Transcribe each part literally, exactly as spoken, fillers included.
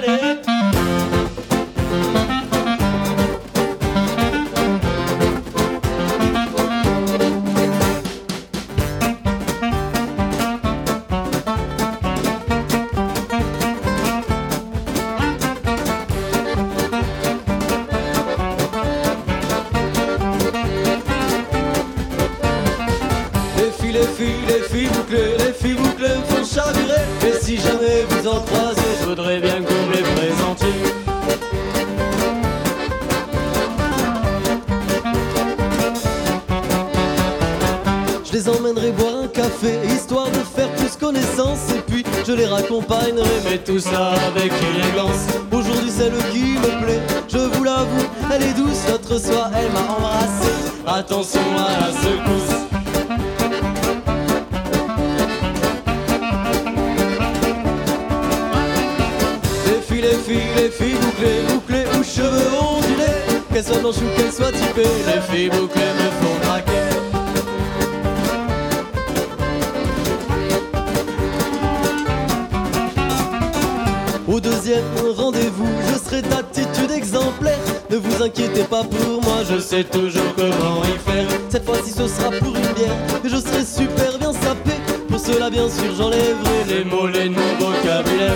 allez. Les filles, les filles bouclées, les filles bouclées me font chavirer. Et si jamais vous en croisez, je voudrais bien que vous me les présentiez. Je les emmènerai boire un café, histoire de faire plus connaissance. Et puis je les raccompagnerai, mais tout ça avec élégance. Aujourd'hui celle qui me plaît, je vous l'avoue, elle est douce. L'autre soir elle m'a embrassé, attention à la secousse. Les filles, les filles bouclées, bouclées ou cheveux ondulés, qu'elles soient blanches ou qu'elles soient typées, les filles bouclées me font craquer. Au deuxième rendez-vous, je serai d'attitude exemplaire. Ne vous inquiétez pas pour moi, je sais toujours comment y faire. Cette fois-ci ce sera pour une bière, et je serai super bien sapé. Pour cela bien sûr j'enlèverai les mots, les noms, vocabulaire.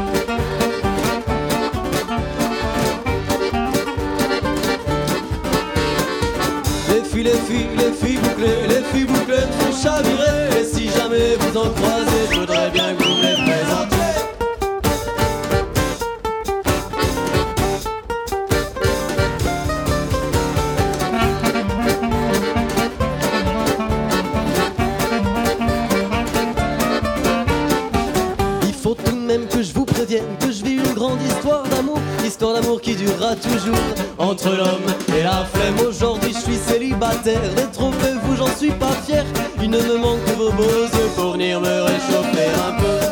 Les filles, les filles, les filles bouclées, les filles bouclées me font chavirer. Et si jamais vous en croisez, je voudrais bien que vous me les présentiez. Il faut tout de même que je vous prévienne que je vis une grande histoire d'amour. Histoire d'amour qui durera toujours entre l'homme et la flemme. Aujourd'hui je suis célibataire, détrompez-vous, j'en suis pas fier. Il ne me manque que vos beaux yeux pour venir me réchauffer un peu.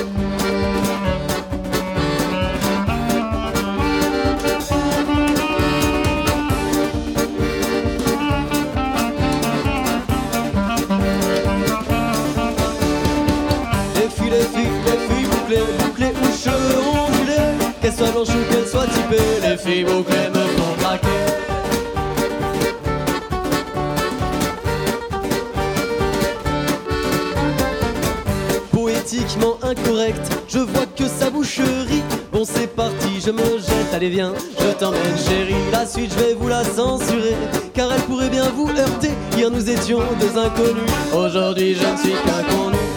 Les filles, les filles, les filles bouclées, bouclées ou cheveux ondulés, qu'elles soient blanches ou qu'elles soient typées, les filles bouclées me font craquer. Poétiquement incorrect, je vois que ça boucherie. Bon c'est parti, je me jette, allez viens, je t'emmène chérie. La suite je vais vous la censurer, car elle pourrait bien vous heurter. Hier nous étions deux inconnus, aujourd'hui je ne suis qu'un con.